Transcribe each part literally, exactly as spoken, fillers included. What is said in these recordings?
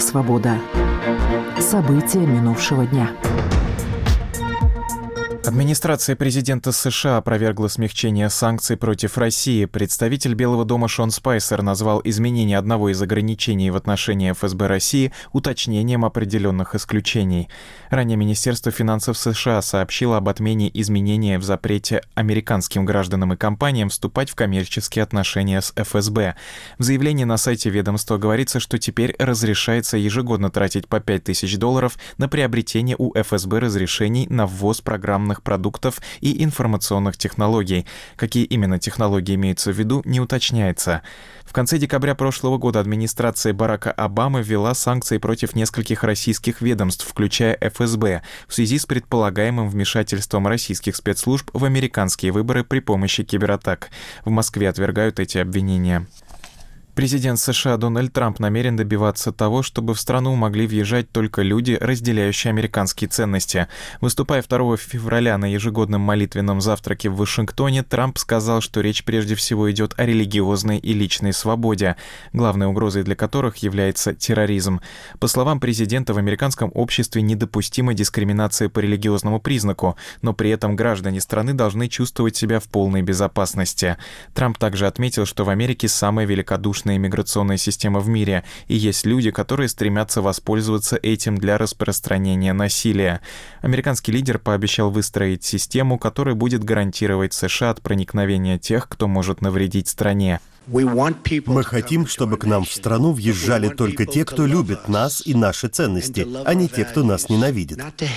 «Свобода». События минувшего дня. Администрация президента США опровергла смягчение санкций против России. Представитель Белого дома Шон Спайсер назвал изменение одного из ограничений в отношении эф эс бэ России уточнением определенных исключений. Ранее Министерство финансов США сообщило об отмене изменения в запрете американским гражданам и компаниям вступать в коммерческие отношения с эф эс бэ. В заявлении на сайте ведомства говорится, что теперь разрешается ежегодно тратить по пять тысяч долларов на приобретение у эф эс бэ разрешений на ввоз программных продуктов и информационных технологий. Какие именно технологии имеются в виду, не уточняется. В конце декабря прошлого года администрация Барака Обамы ввела санкции против нескольких российских ведомств, включая эф эс бэ, в связи с предполагаемым вмешательством российских спецслужб в американские выборы при помощи кибератак. В Москве отвергают эти обвинения. Президент США Дональд Трамп намерен добиваться того, чтобы в страну могли въезжать только люди, разделяющие американские ценности. Выступая второго февраля на ежегодном молитвенном завтраке в Вашингтоне, Трамп сказал, что речь прежде всего идет о религиозной и личной свободе, главной угрозой для которых является терроризм. По словам президента, в американском обществе недопустима дискриминация по религиозному признаку, но при этом граждане страны должны чувствовать себя в полной безопасности. Трамп также отметил, что в Америке самая великодушная иммиграционная система в мире, и есть люди, которые стремятся воспользоваться этим для распространения насилия. Американский лидер пообещал выстроить систему, которая будет гарантировать США от проникновения тех, кто может навредить стране. Мы хотим, чтобы к нам в страну въезжали только те, кто любит нас и наши ценности, а не те, кто нас ненавидит.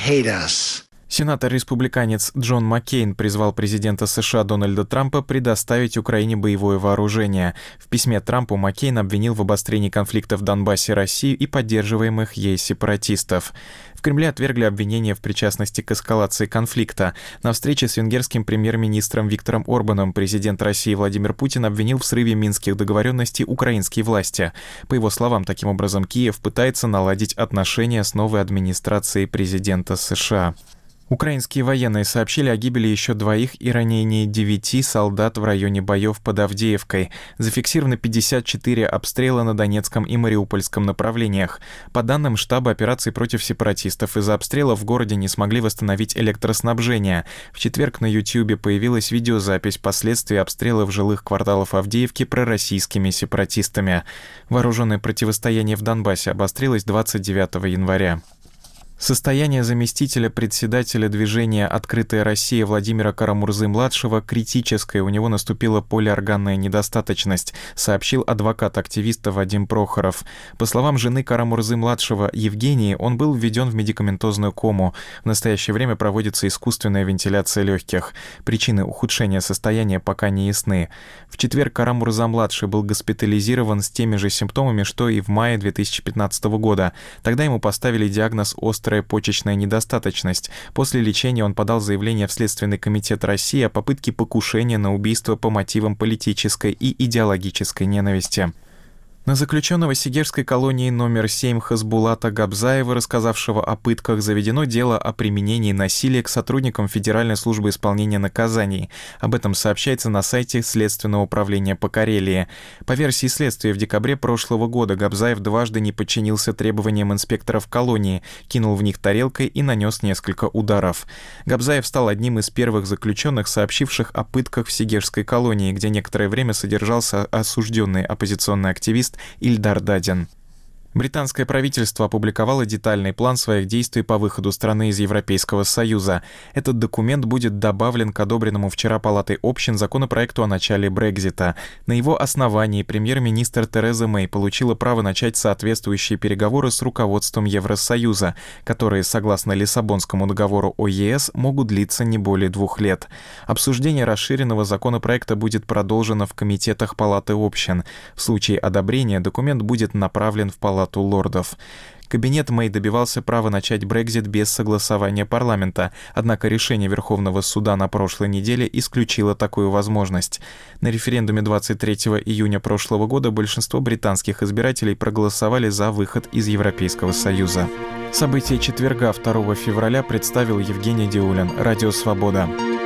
Сенатор-республиканец Джон Маккейн призвал президента США Дональда Трампа предоставить Украине боевое вооружение. В письме Трампу Маккейн обвинил в обострении конфликта в Донбассе Россию и поддерживаемых ей сепаратистов. В Кремле отвергли обвинения в причастности к эскалации конфликта. На встрече с венгерским премьер-министром Виктором Орбаном президент России Владимир Путин обвинил в срыве минских договоренностей украинские власти. По его словам, таким образом Киев пытается наладить отношения с новой администрацией президента США. Украинские военные сообщили о гибели еще двоих и ранении девяти солдат в районе боев под Авдеевкой. Зафиксировано пятьдесят четыре обстрела на Донецком и Мариупольском направлениях. По данным штаба операций против сепаратистов, из-за обстрела в городе не смогли восстановить электроснабжение. В четверг на Ютьюбе появилась видеозапись последствий обстрелов жилых кварталов Авдеевки пророссийскими сепаратистами. Вооруженное противостояние в Донбассе обострилось двадцать девятого января. Состояние заместителя председателя движения «Открытая Россия» Владимира Карамурзы-младшего критическое, у него наступила полиорганная недостаточность, сообщил адвокат активиста Вадим Прохоров. По словам жены Карамурзы-младшего Евгении, он был введен в медикаментозную кому. В настоящее время проводится искусственная вентиляция легких. Причины ухудшения состояния пока не ясны. В четверг Карамурза-младший был госпитализирован с теми же симптомами, что и в мае две тысячи пятнадцатого года. Тогда ему поставили диагноз острый почечная недостаточность. После лечения он подал заявление в Следственный комитет России о попытке покушения на убийство по мотивам политической и идеологической ненависти. На заключенного Сегежской колонии номер семь Хасбулата Габзаева, рассказавшего о пытках, заведено дело о применении насилия к сотрудникам Федеральной службы исполнения наказаний. Об этом сообщается на сайте Следственного управления по Карелии. По версии следствия, в декабре прошлого года Габзаев дважды не подчинился требованиям инспекторов колонии, кинул в них тарелкой и нанес несколько ударов. Габзаев стал одним из первых заключенных, сообщивших о пытках в Сегежской колонии, где некоторое время содержался осужденный оппозиционный активист Ильдар Дадин. Британское правительство опубликовало детальный план своих действий по выходу страны из Европейского Союза. Этот документ будет добавлен к одобренному вчера Палатой общин законопроекту о начале Брексита. На его основании премьер-министр Тереза Мэй получила право начать соответствующие переговоры с руководством Евросоюза, которые, согласно Лиссабонскому договору о е эс, могут длиться не более двух лет. Обсуждение расширенного законопроекта будет продолжено в комитетах Палаты общин. В случае одобрения документ будет направлен в Палату лордов. Кабинет Мэй добивался права начать Брексит без согласования парламента, однако решение Верховного суда на прошлой неделе исключило такую возможность. На референдуме двадцать третьего июня прошлого года большинство британских избирателей проголосовали за выход из Европейского Союза. События четверга, второго февраля, представил Евгений Диулин, Радио Свобода.